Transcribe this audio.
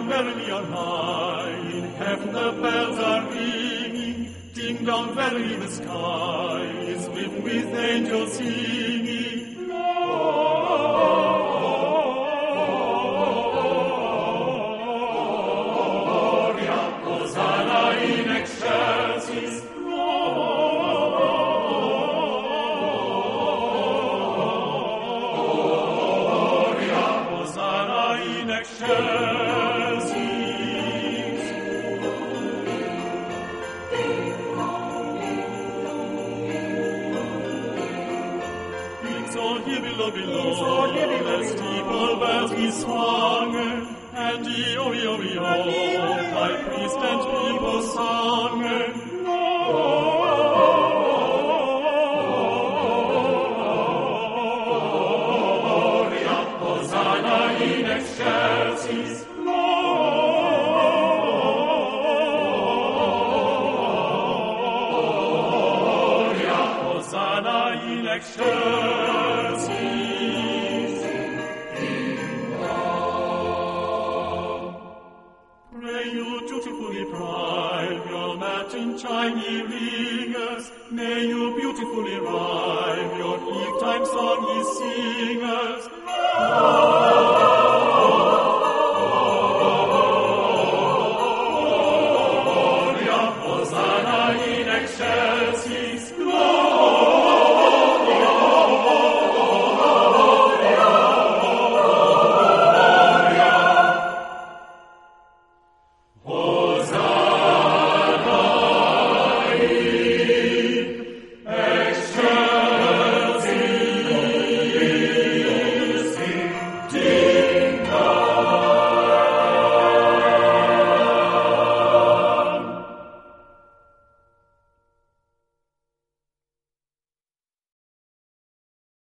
dong, merrily on high. In heaven the bells are ringing. Ding dong, merrily the sky is lit with angels singing. Gloria, Hosanna in excelsis. Gloria, Hosanna in excelsis. It's all here below, the steeple bells he swung, and E-O-E-O-E-O, high priest and people sung. Gloria, Hosanna in excelsis. Gloria, Hosanna in excelsis. Pray you dutifully bribe your matin chime ye ringers. May you beautifully rhyme your eve-time song ye singers.